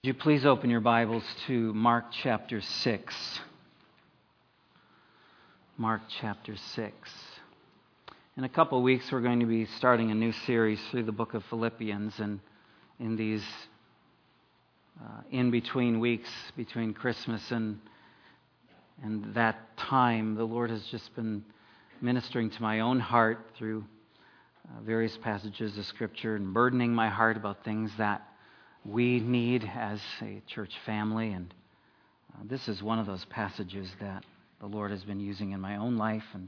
Would you please open your Bibles to Mark chapter 6? Mark chapter 6. In a couple of weeks, we're going to be starting a new series through the book of Philippians, and in these in-between weeks, between Christmas and that time, the Lord has just been ministering to my own heart through various passages of Scripture and burdening my heart about things that we need as a church family. And this is one of those passages that the Lord has been using in my own life, and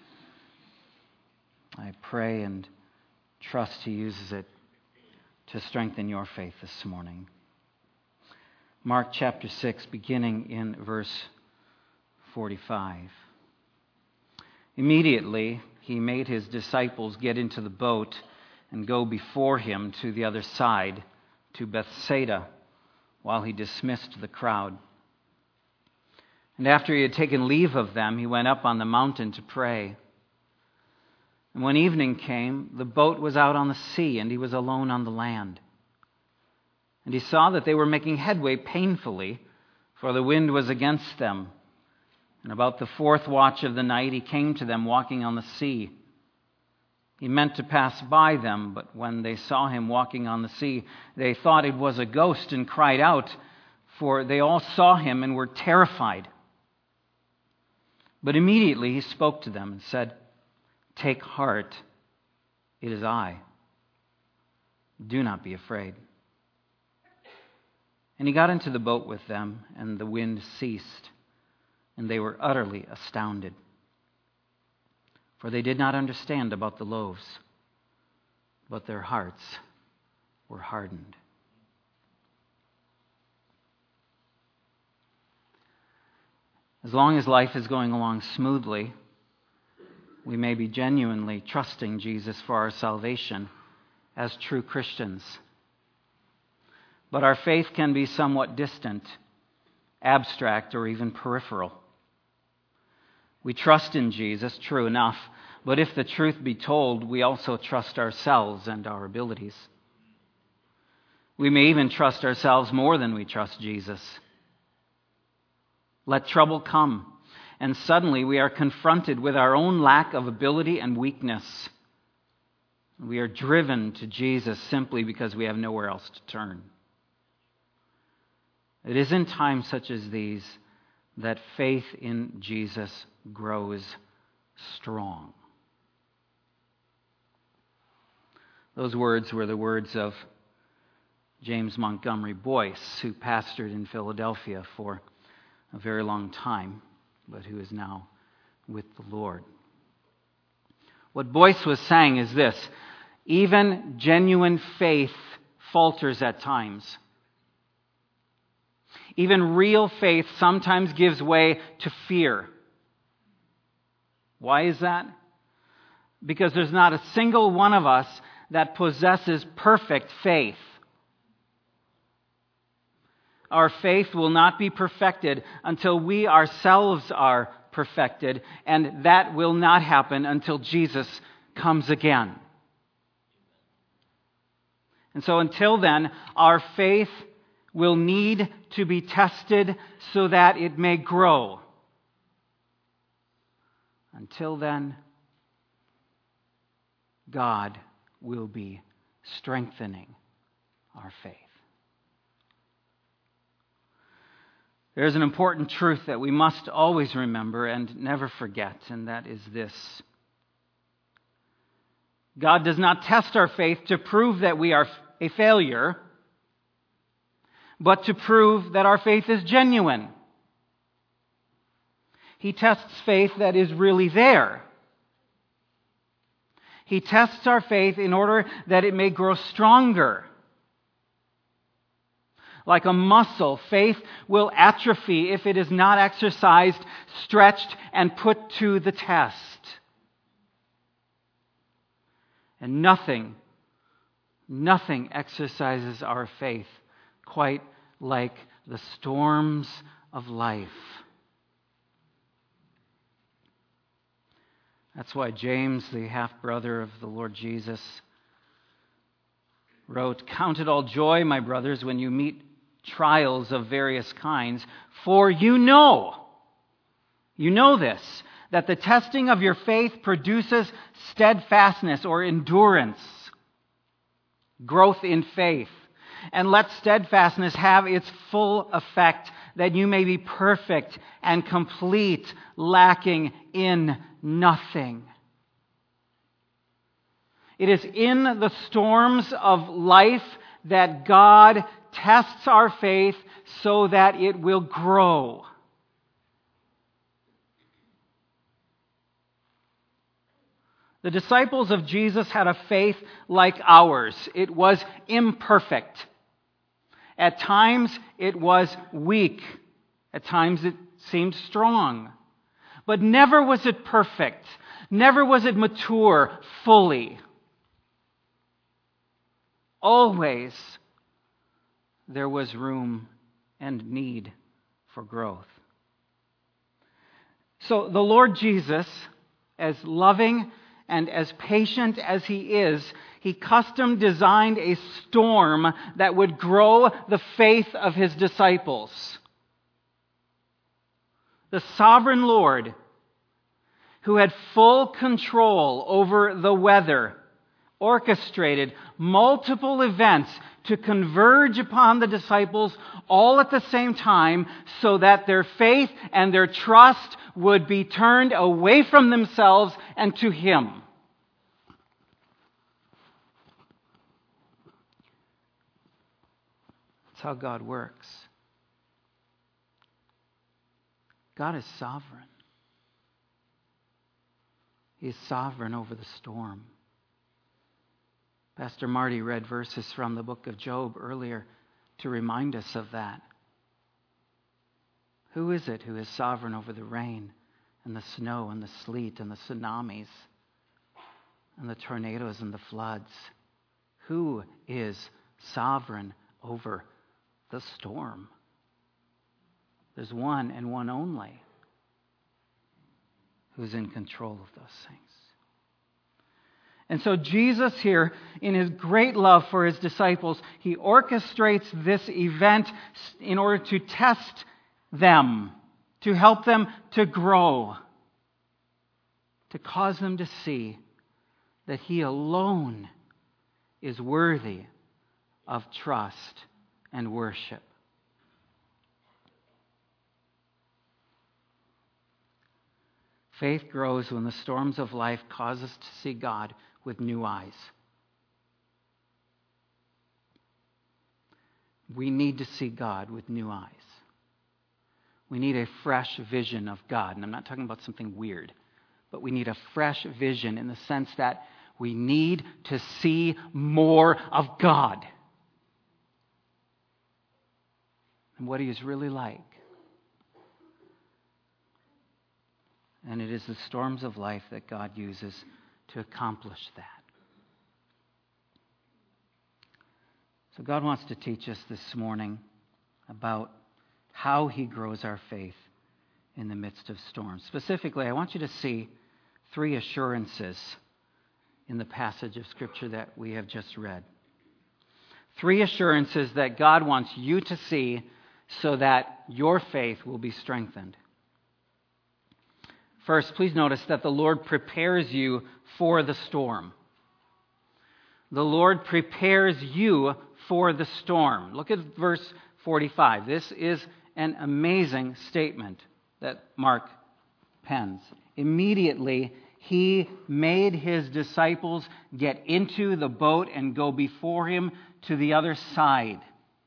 I pray and trust He uses it to strengthen your faith this morning. Mark chapter 6, beginning in verse 45. Immediately, He made His disciples get into the boat and go before Him to the other side, to Bethsaida, while He dismissed the crowd. And after He had taken leave of them, He went up on the mountain to pray. And when evening came, the boat was out on the sea, and He was alone on the land. And He saw that they were making headway painfully, for the wind was against them. And about the fourth watch of the night, He came to them walking on the sea. He meant to pass by them, but when they saw Him walking on the sea, they thought it was a ghost and cried out, for they all saw Him and were terrified. But immediately He spoke to them and said, "Take heart, it is I. Do not be afraid." And He got into the boat with them, and the wind ceased, and they were utterly astounded. For they did not understand about the loaves, but their hearts were hardened. As long as life is going along smoothly, we may be genuinely trusting Jesus for our salvation as true Christians. But our faith can be somewhat distant, abstract, or even peripheral. We trust in Jesus, true enough, but if the truth be told, we also trust ourselves and our abilities. We may even trust ourselves more than we trust Jesus. Let trouble come, and suddenly we are confronted with our own lack of ability and weakness. We are driven to Jesus simply because we have nowhere else to turn. It is in times such as these that faith in Jesus grows strong. Those words were the words of James Montgomery Boyce, who pastored in Philadelphia for a very long time, but who is now with the Lord. What Boyce was saying is this: even genuine faith falters at times. Even real faith sometimes gives way to fear. Why is that? Because there's not a single one of us that possesses perfect faith. Our faith will not be perfected until we ourselves are perfected, and that will not happen until Jesus comes again. And so until then, our faith will need to be tested so that it may grow. Until then, God will be strengthening our faith. There's an important truth that we must always remember and never forget, and that is this: God does not test our faith to prove that we are a failure, but to prove that our faith is genuine. He tests faith that is really there. He tests our faith in order that it may grow stronger. Like a muscle, faith will atrophy if it is not exercised, stretched, and put to the test. And nothing exercises our faith quite like the storms of life. That's why James, the half-brother of the Lord Jesus, wrote, "Count it all joy, my brothers, when you meet trials of various kinds. For you know this, that the testing of your faith produces steadfastness or endurance, growth in faith. And let steadfastness have its full effect, that you may be perfect and complete, lacking in nothing. It is in the storms of life that God tests our faith so that it will grow. The disciples of Jesus had a faith like ours. It was imperfect. At times it was weak. At times it seemed strong. But never was it perfect. Never was it mature fully. Always there was room and need for growth. So the Lord Jesus, as loving and as patient as He is, He custom designed a storm that would grow the faith of His disciples. The sovereign Lord, who had full control over the weather, orchestrated multiple events to converge upon the disciples all at the same time so that their faith and their trust would be turned away from themselves and to Him. That's how God works. God is sovereign. He is sovereign over the storm. Pastor Marty read verses from the book of Job earlier to remind us of that. Who is it who is sovereign over the rain and the snow and the sleet and the tsunamis and the tornadoes and the floods? Who is sovereign over the storm? There's one and one only who's in control of those things. And so Jesus here, in His great love for His disciples, He orchestrates this event in order to test them, to help them to grow, to cause them to see that He alone is worthy of trust and worship. Faith grows when the storms of life cause us to see God with new eyes. We need to see God with new eyes. We need a fresh vision of God. And I'm not talking about something weird, but we need a fresh vision in the sense that we need to see more of God and what He is really like. And it is the storms of life that God uses to accomplish that. So God wants to teach us this morning about how He grows our faith in the midst of storms. Specifically, I want you to see 3 assurances in the passage of Scripture that we have just read. 3 assurances that God wants you to see so that your faith will be strengthened. First, please notice that the Lord prepares you for the storm. The Lord prepares you for the storm. Look at verse 45. This is an amazing statement that Mark pens. Immediately, He made His disciples get into the boat and go before Him to the other side.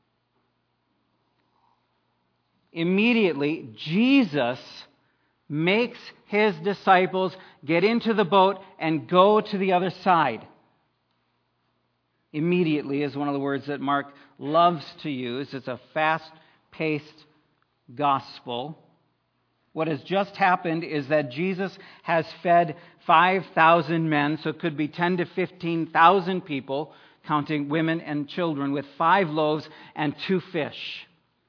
Immediately, Jesus makes His disciples get into the boat and go to the other side. Immediately is one of the words that Mark loves to use. It's a fast-paced gospel. What has just happened is that Jesus has fed 5,000 men, so it could be 10 to 15,000 people, counting women and children, with 5 loaves and 2 fish.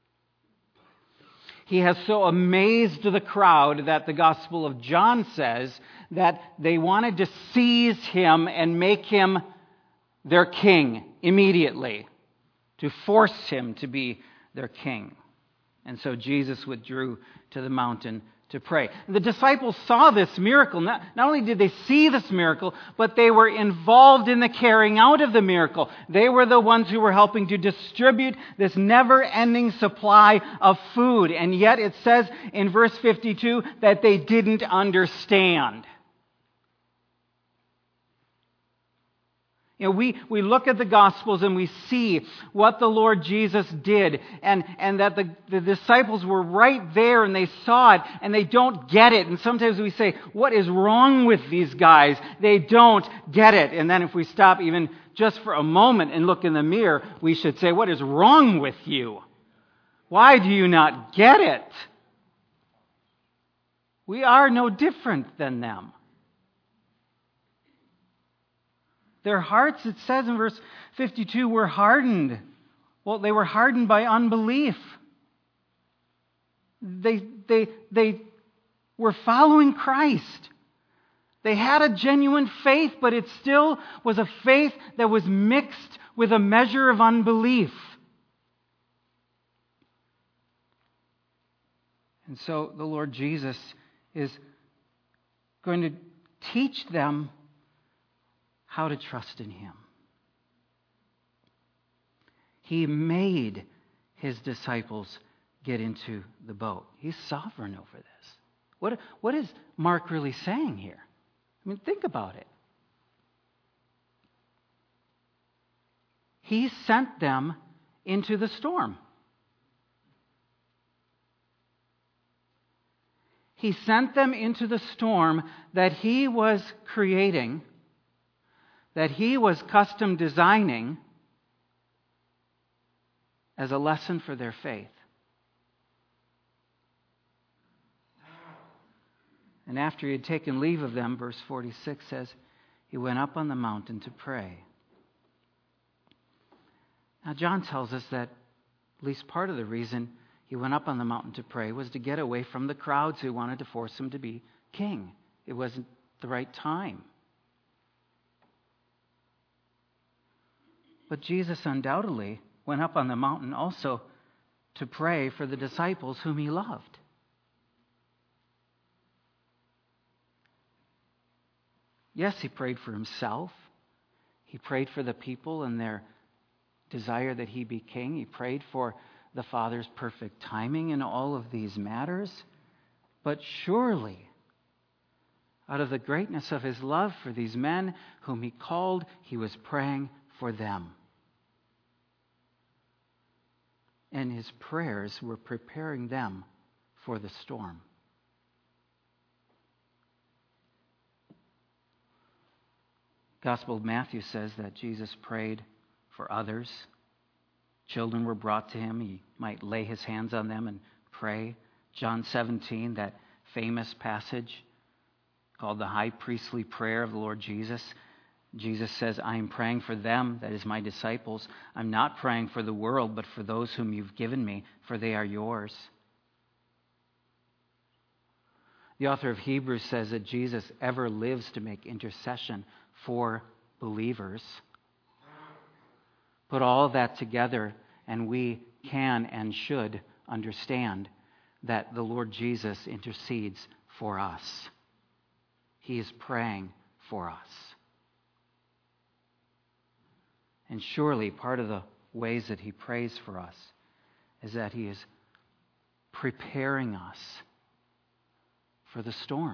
He has so amazed the crowd that the Gospel of John says that they wanted to seize Him and make Him their king immediately, to force Him to be their king. And so Jesus withdrew to the mountain to pray. And the disciples saw this miracle. Not only did they see this miracle, but they were involved in the carrying out of the miracle. They were the ones who were helping to distribute this never-ending supply of food. And yet it says in verse 52 that they didn't understand. You know, we look at the Gospels and we see what the Lord Jesus did, and that the disciples were right there and they saw it and they don't get it. And sometimes we say, what is wrong with these guys? They don't get it. And then if we stop even just for a moment and look in the mirror, we should say, what is wrong with you? Why do you not get it? We are no different than them. Their hearts, it says in verse 52, were hardened. Well, they were hardened by unbelief. They were following Christ. They had a genuine faith, but it still was a faith that was mixed with a measure of unbelief. And so the Lord Jesus is going to teach them how to trust in Him. He made His disciples get into the boat. He's sovereign over this. What is Mark really saying here? I mean, think about it. He sent them into the storm. He sent them into the storm that He was creating, that He was custom designing as a lesson for their faith. And after He had taken leave of them, verse 46 says, He went up on the mountain to pray. Now John tells us that at least part of the reason He went up on the mountain to pray was to get away from the crowds who wanted to force Him to be king. It wasn't the right time. But Jesus undoubtedly went up on the mountain also to pray for the disciples whom He loved. Yes, He prayed for Himself. He prayed for the people and their desire that He be king. He prayed for the Father's perfect timing in all of these matters. But surely, out of the greatness of His love for these men whom He called, He was praying for them. And His prayers were preparing them for the storm. Gospel of Matthew says that Jesus prayed for others. Children were brought to Him. He might lay His hands on them and pray. John 17, that famous passage called the high priestly prayer of the Lord Jesus. Jesus says, I am praying for them, that is my disciples. I'm not praying for the world, but for those whom You've given me, for they are Yours. The author of Hebrews says that Jesus ever lives to make intercession for believers. Put all of that together, and we can and should understand that the Lord Jesus intercedes for us. He is praying for us. And surely part of the ways that He prays for us is that He is preparing us for the storm.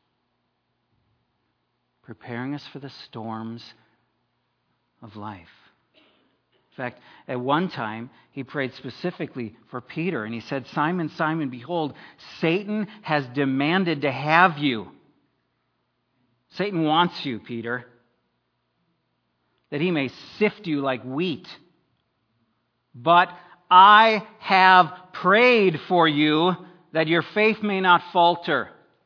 Preparing us for the storms of life. In fact, at one time, He prayed specifically for Peter, and He said, Simon, Simon, behold, Satan has demanded to have you. Satan wants you, Peter, that he may sift you like wheat. But I have prayed for you that your faith may not falter.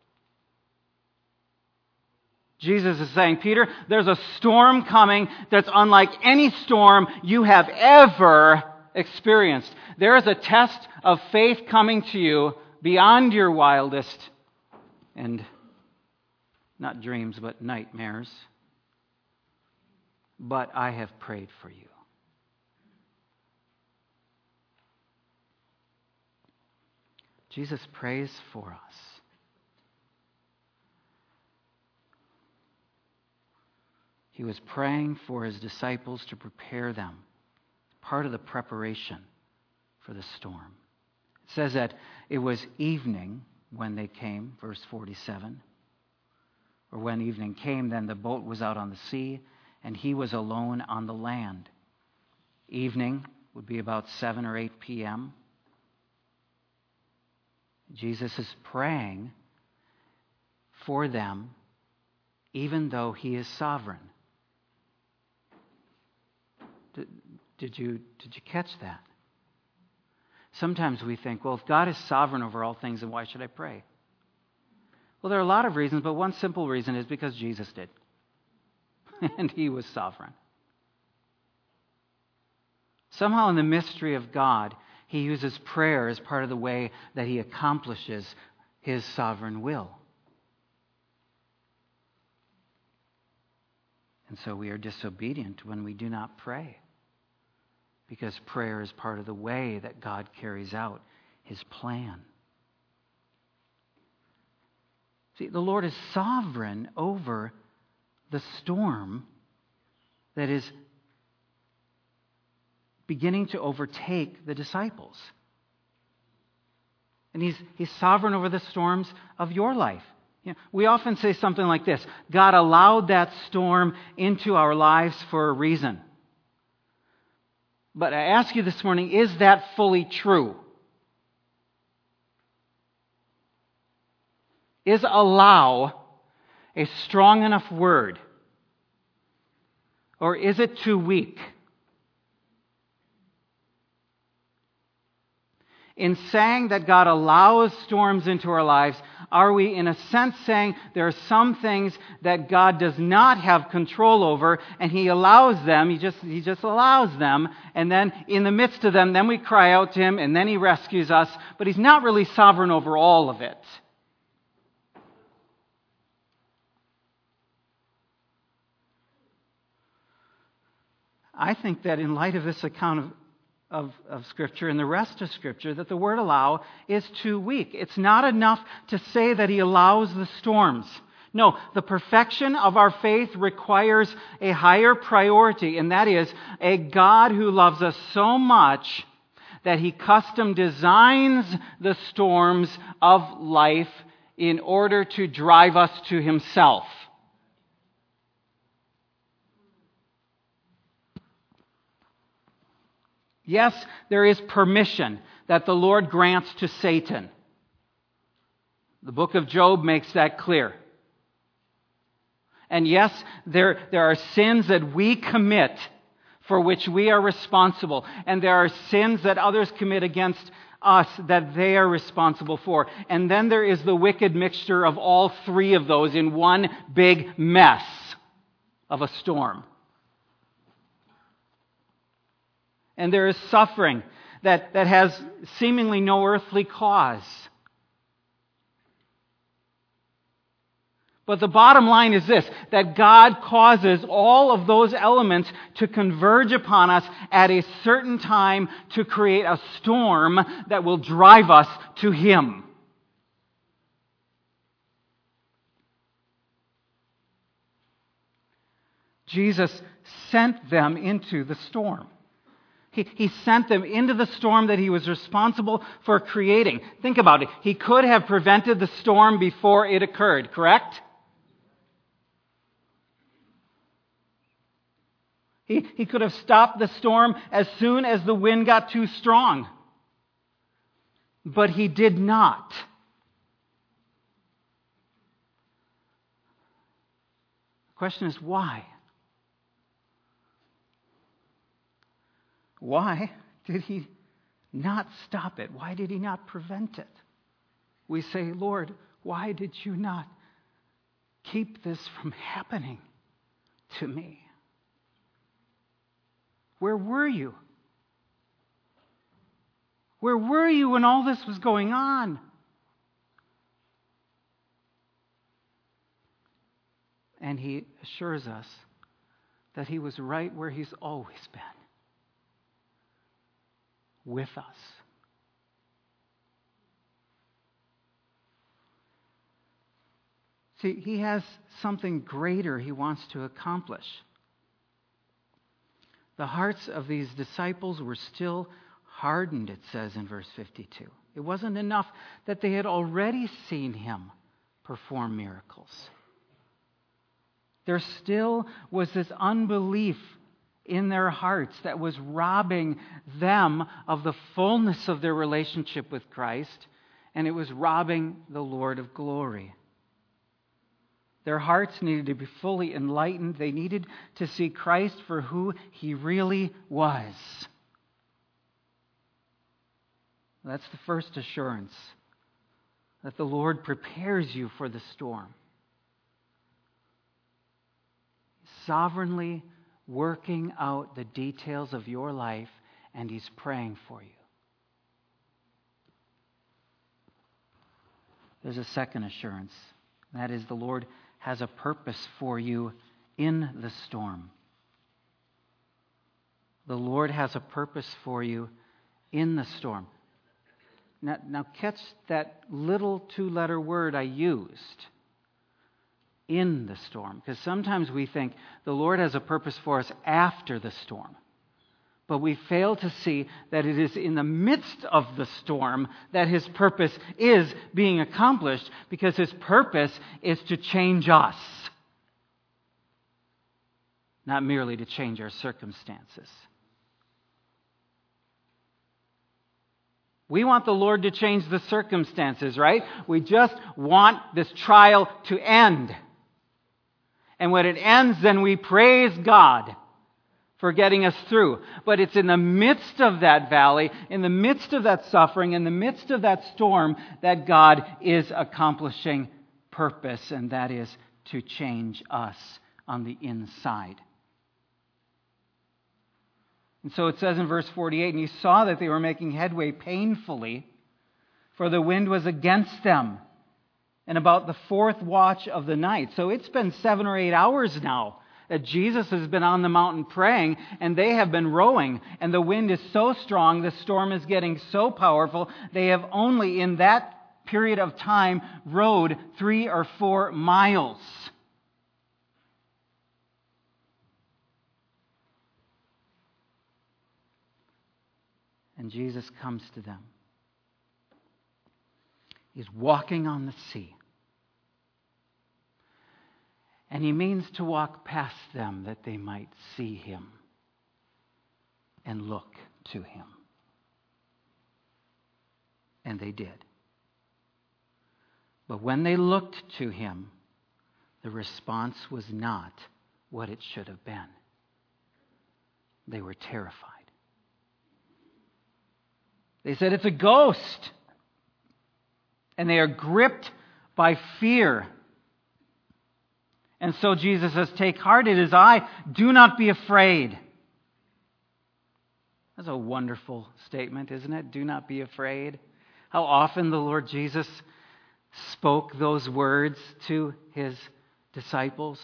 Jesus is saying, Peter, there's a storm coming that's unlike any storm you have ever experienced. There is a test of faith coming to you beyond your wildest and not dreams, but nightmares. But I have prayed for you. Jesus prays for us. He was praying for his disciples to prepare them, part of the preparation for the storm. It says that it was evening when they came, verse 47. Or when evening came, then the boat was out on the sea, and he was alone on the land. Evening would be about 7 or 8 p.m. Jesus is praying for them, even though he is sovereign. Did you catch that? Sometimes we think, well, if God is sovereign over all things, then why should I pray? Well, there are a lot of reasons, but one simple reason is because Jesus did. And he was sovereign. Somehow in the mystery of God, he uses prayer as part of the way that he accomplishes his sovereign will. And so we are disobedient when we do not pray, because prayer is part of the way that God carries out his plan. See, the Lord is sovereign over the storm that is beginning to overtake the disciples. And he's sovereign over the storms of your life. You know, we often say something like this: God allowed that storm into our lives for a reason. But I ask you this morning, is that fully true? Is allow a strong enough word? Or is it too weak? In saying that God allows storms into our lives, are we in a sense saying there are some things that God does not have control over, and he allows them, he just allows them, and then in the midst of them, then we cry out to him, and then he rescues us, but he's not really sovereign over all of it. I think that in light of this account of Scripture and the rest of Scripture, that the word allow is too weak. It's not enough to say that he allows the storms. No, the perfection of our faith requires a higher priority, and that is a God who loves us so much that he custom designs the storms of life in order to drive us to himself. Yes, there is permission that the Lord grants to Satan. The book of Job makes that clear. And yes, there are sins that we commit for which we are responsible. And there are sins that others commit against us that they are responsible for. And then there is the wicked mixture of all three of those in one big mess of a storm. And there is suffering that has seemingly no earthly cause. But the bottom line is this, that God causes all of those elements to converge upon us at a certain time to create a storm that will drive us to him. Jesus sent them into the storm. He sent them into the storm that he was responsible for creating. Think about it. He could have prevented the storm before it occurred, correct? He could have stopped the storm as soon as the wind got too strong. But he did not. The question is why? Why did he not stop it? Why did he not prevent it? We say, Lord, why did you not keep this from happening to me? Where were you? Where were you when all this was going on? And he assures us that he was right where he's always been. With us. See, he has something greater he wants to accomplish. The hearts of these disciples were still hardened, it says in verse 52. It wasn't enough that they had already seen him perform miracles. There still was this unbelief in their hearts that was robbing them of the fullness of their relationship with Christ, and it was robbing the Lord of glory. Their hearts needed to be fully enlightened. They needed to see Christ for who he really was. That's the first assurance, that the Lord prepares you for the storm. Sovereignly working out the details of your life, and he's praying for you. There's a second assurance. That is, the Lord has a purpose for you in the storm. The Lord has a purpose for you in the storm. Now catch that little two-letter word I used, in the storm. Because sometimes we think the Lord has a purpose for us after the storm. But we fail to see that it is in the midst of the storm that his purpose is being accomplished, because his purpose is to change us, not merely to change our circumstances. We want the Lord to change the circumstances, right? We just want this trial to end. And when it ends, then we praise God for getting us through. But it's in the midst of that valley, in the midst of that suffering, in the midst of that storm, that God is accomplishing purpose, and that is to change us on the inside. And so it says in verse 48, and he saw that they were making headway painfully, for the wind was against them, and about the fourth watch of the night. So it's been 7 or 8 hours now that Jesus has been on the mountain praying, and they have been rowing, and the wind is so strong, the storm is getting so powerful, they have only in that period of time rowed 3 or 4 miles. And Jesus comes to them. He's walking on the sea. And he means to walk past them that they might see him and look to him. And they did. But when they looked to him, the response was not what it should have been. They were terrified. They said, "It's a ghost." And they are gripped by fear. And so Jesus says, "Take heart, it is I. Do not be afraid." That's a wonderful statement, isn't it? Do not be afraid. How often the Lord Jesus spoke those words to his disciples.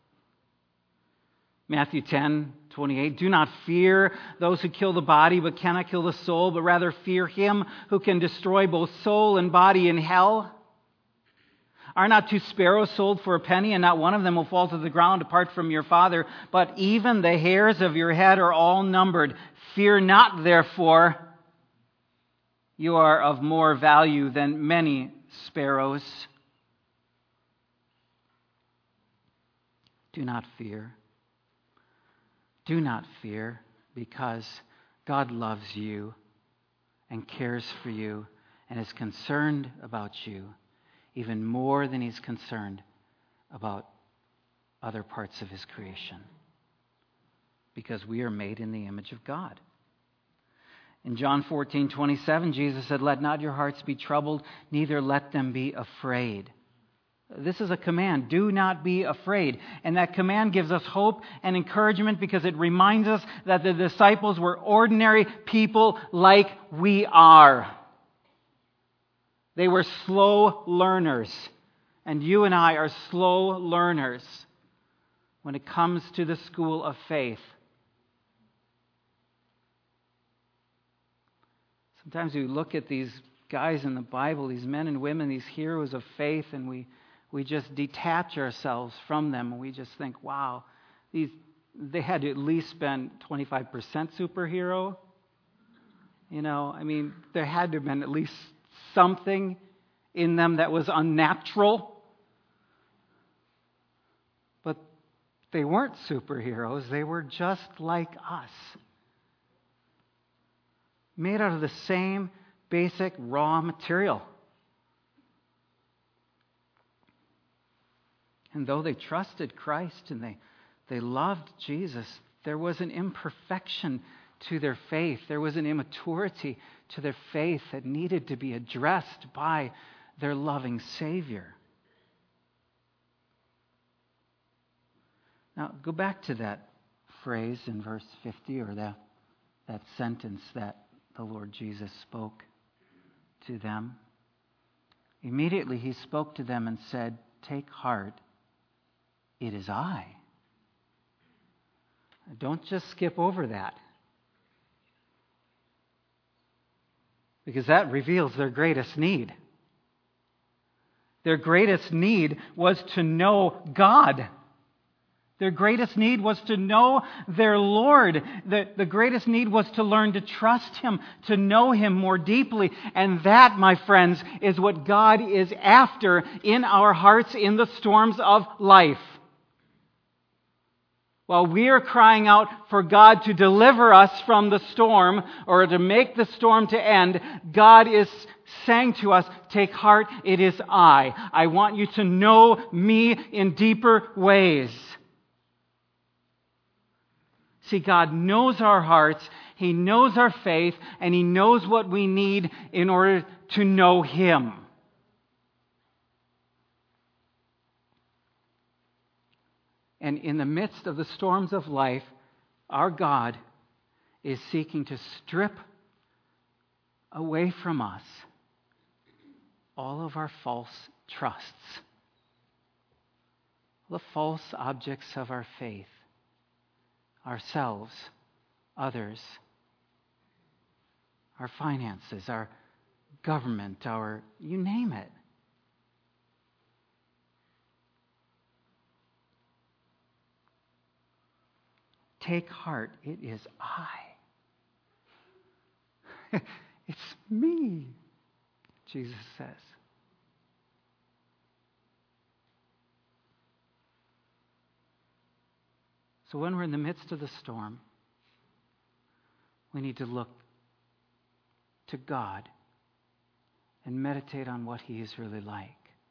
Matthew 10:28, "Do not fear those who kill the body but cannot kill the soul, but rather fear him who can destroy both soul and body in hell. Are not 2 sparrows sold for a penny, and not one of them will fall to the ground apart from your Father? But even the hairs of your head are all numbered. Fear not, therefore. You are of more value than many sparrows." Do not fear. Do not fear, because God loves you and cares for you and is concerned about you even more than he's concerned about other parts of his creation, because we are made in the image of God. In John 14:27, Jesus said, "Let not your hearts be troubled, neither let them be afraid." This is a command. Do not be afraid. And that command gives us hope and encouragement, because it reminds us that the disciples were ordinary people like we are. They were slow learners. And you and I are slow learners when it comes to the school of faith. Sometimes we look at these guys in the Bible, these men and women, these heroes of faith, and we we just detach ourselves from them and we just think, wow, they had to at least been 25% superhero. There had to have been at least something in them that was unnatural. But they weren't superheroes. They were just like us. Made out of the same basic raw material. And though they trusted Christ and they loved Jesus, there was an imperfection to their faith. There was an immaturity to their faith that needed to be addressed by their loving Savior. Now, go back to that phrase in verse 50, or that sentence that the Lord Jesus spoke to them. Immediately he spoke to them and said, "Take heart, it is I." Don't just skip over that, because that reveals their greatest need. Their greatest need was to know God. Their greatest need was to know their Lord. The greatest need was to learn to trust Him, to know Him more deeply. And that, my friends, is what God is after in our hearts in the storms of life. While we are crying out for God to deliver us from the storm or to make the storm to end, God is saying to us, "Take heart, it is I. I want you to know me in deeper ways." See, God knows our hearts, He knows our faith, and He knows what we need in order to know Him. And in the midst of the storms of life, our God is seeking to strip away from us all of our false trusts, the false objects of our faith, ourselves, others, our finances, our government, you name it. Take heart, it is I. It's me, Jesus says. So when we're in the midst of the storm, we need to look to God and meditate on what He is really like.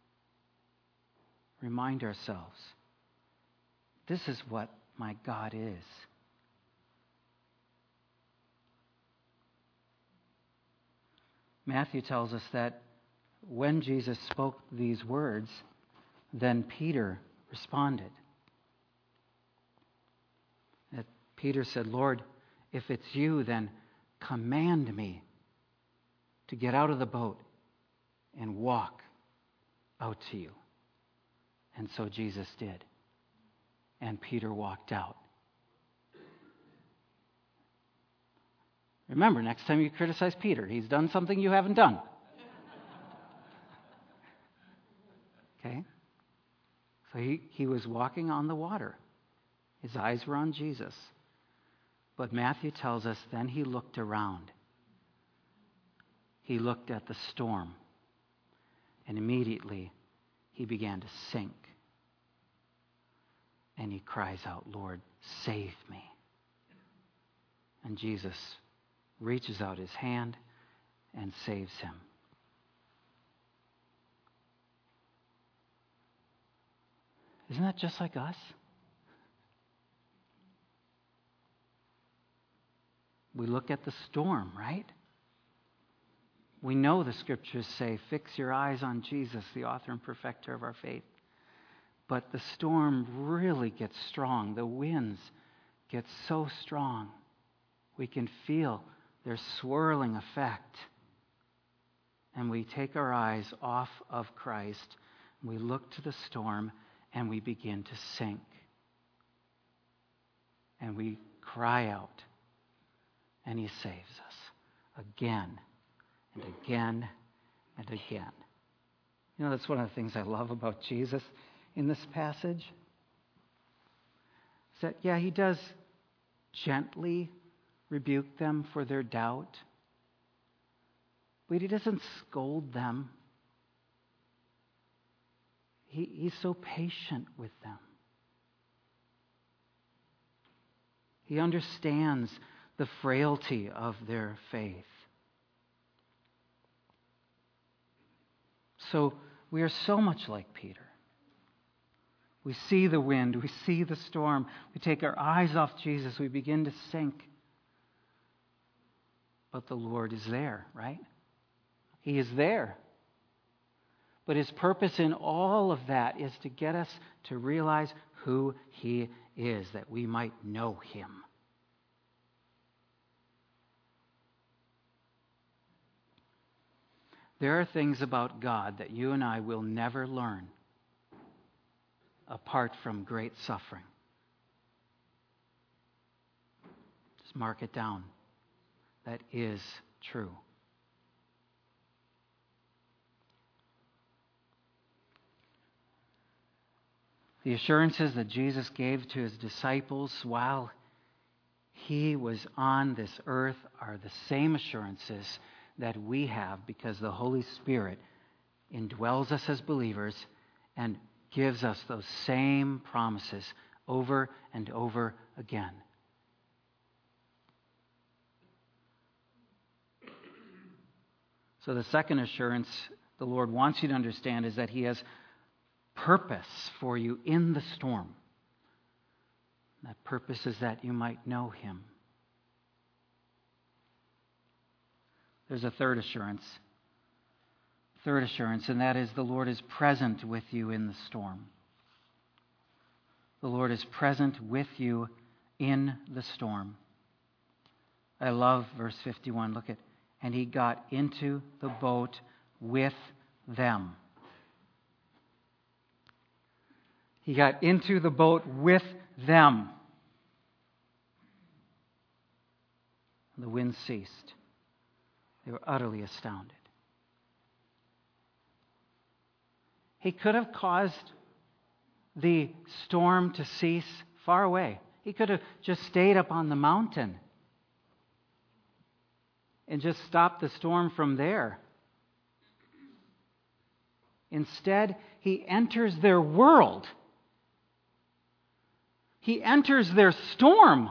Remind ourselves, this is what my God is. Matthew tells us that when Jesus spoke these words, then Peter responded. That Peter said, "Lord, if it's you, then command me to get out of the boat and walk out to you." And so Jesus did. And Peter walked out. Remember, next time you criticize Peter, he's done something you haven't done. Okay? So he was walking on the water. His eyes were on Jesus. But Matthew tells us then he looked around. He looked at the storm. And immediately he began to sink. And he cries out, "Lord, save me." And Jesus reaches out His hand and saves him. Isn't that just like us? We look at the storm, right? We know the Scriptures say, "Fix your eyes on Jesus, the author and perfecter of our faith." But the storm really gets strong. The winds get so strong. We can feel their swirling effect. And we take our eyes off of Christ. We look to the storm and we begin to sink. And we cry out. And He saves us again and again and again. You know, that's one of the things I love about Jesus in this passage. Is that, yeah, he does gently rebuke them for their doubt, but he doesn't scold them. He's so patient with them. He understands the frailty of their faith. So we are so much like Peter. We see the wind, we see the storm, we take our eyes off Jesus, we begin to sink. But the Lord is there, right? He is there. But His purpose in all of that is to get us to realize who He is, that we might know Him. There are things about God that you and I will never learn apart from great suffering. Just mark it down. That is true. The assurances that Jesus gave to His disciples while He was on this earth are the same assurances that we have because the Holy Spirit indwells us as believers and gives us those same promises over and over again. So the second assurance the Lord wants you to understand is that He has purpose for you in the storm. That purpose is that you might know Him. There's a third assurance, and that is the Lord is present with you in the storm. The Lord is present with you in the storm. I love verse 51. Look at, and He got into the boat with them. He got into the boat with them. The wind ceased. They were utterly astounded. He could have caused the storm to cease far away. He could have just stayed up on the mountain and just stopped the storm from there. Instead, He enters their world. He enters their storm.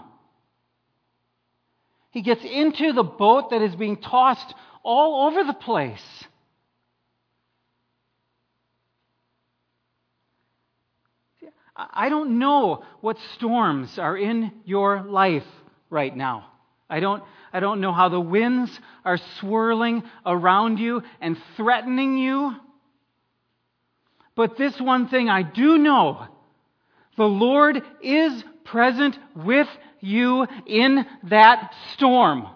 He gets into the boat that is being tossed all over the place. I don't know what storms are in your life right now. I don't know how the winds are swirling around you and threatening you. But this one thing I do know. The Lord is present with you in that storm.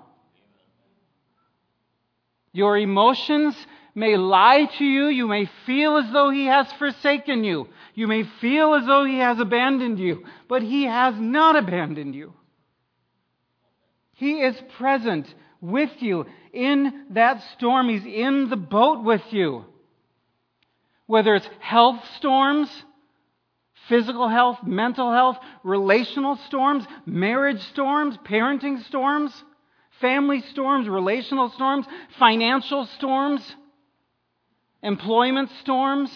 Your emotions may lie to you. You may feel as though He has forsaken you. You may feel as though He has abandoned you. But He has not abandoned you. He is present with you in that storm. He's in the boat with you. Whether it's health storms, physical health, mental health, relational storms, marriage storms, parenting storms, family storms, relational storms, financial storms, employment storms,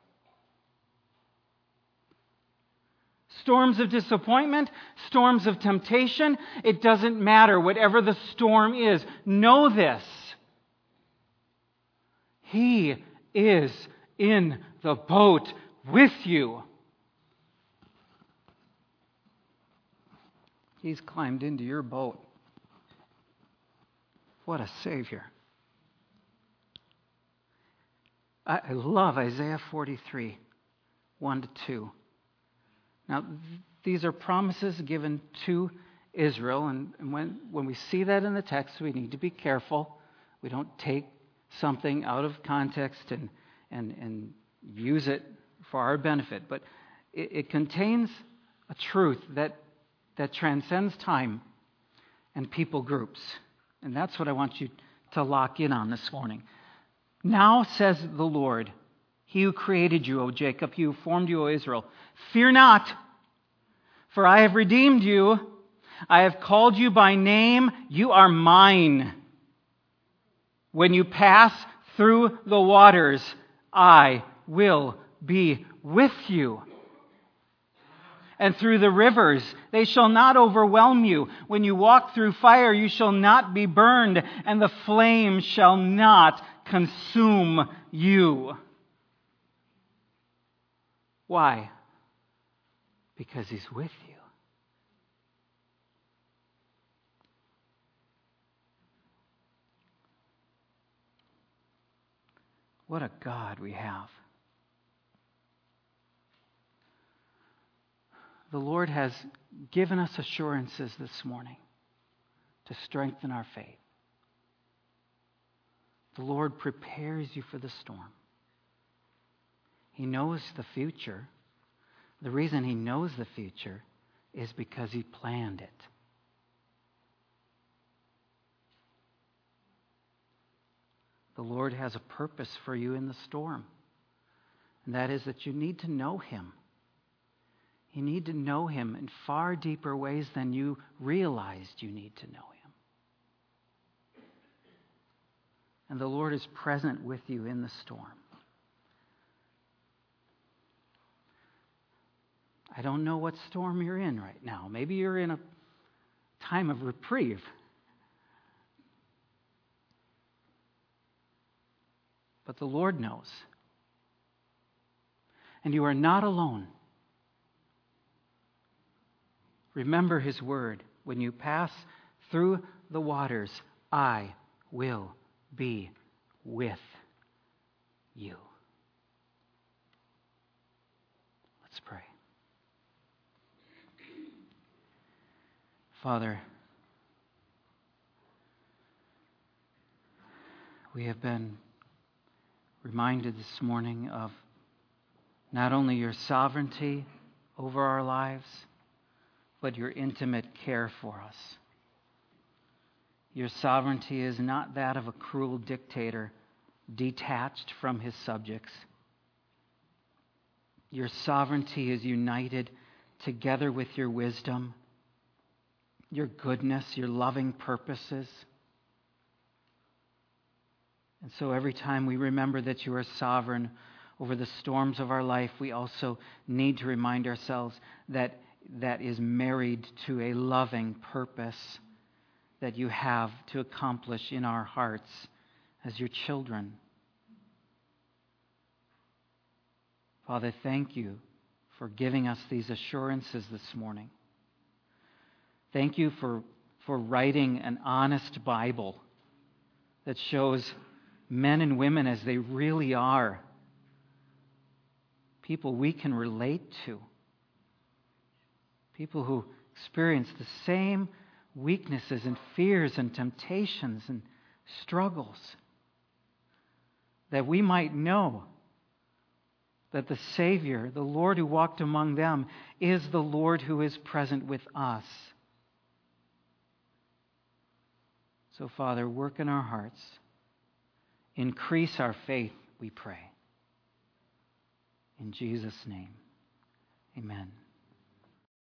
storms of disappointment, storms of temptation. It doesn't matter, whatever the storm is. Know this. He is in the boat with you. He's climbed into your boat. What a Savior. I love Isaiah 43, 1-2. Now, these are promises given to Israel, and when we see that in the text, we need to be careful. We don't take something out of context and use it for our benefit. But it contains a truth that transcends time and people groups. And that's what I want you to lock in on this morning. Now says the Lord, He who created you, O Jacob, he who formed you, O Israel. Fear not, for I have redeemed you. I have called you by name. You are mine. When you pass through the waters, I will be with you. And through the rivers, they shall not overwhelm you. When you walk through fire, you shall not be burned, and the flame shall not consume you. Why? Because He's with you. What a God we have. The Lord has given us assurances this morning to strengthen our faith. The Lord prepares you for the storm. He knows the future. The reason He knows the future is because He planned it. The Lord has a purpose for you in the storm. And that is that you need to know Him. You need to know Him in far deeper ways than you realized you need to know Him. And the Lord is present with you in the storm. I don't know what storm you're in right now. Maybe you're in a time of reprieve. But the Lord knows. And you are not alone. Remember His word. When you pass through the waters, I will be with you. Let's pray. Father, we have been reminded this morning of not only your sovereignty over our lives, but your intimate care for us. Your sovereignty is not that of a cruel dictator detached from his subjects. Your sovereignty is united together with your wisdom, your goodness, your loving purposes. And so every time we remember that you are sovereign over the storms of our life, we also need to remind ourselves that that is married to a loving purpose that you have to accomplish in our hearts as your children. Father, thank you for giving us these assurances this morning. Thank you for writing an honest Bible that shows men and women as they really are. People we can relate to. People who experience the same weaknesses and fears and temptations and struggles. That we might know that the Savior, the Lord who walked among them, is the Lord who is present with us. So, Father, work in our hearts. Increase our faith, we pray. In Jesus' name, amen.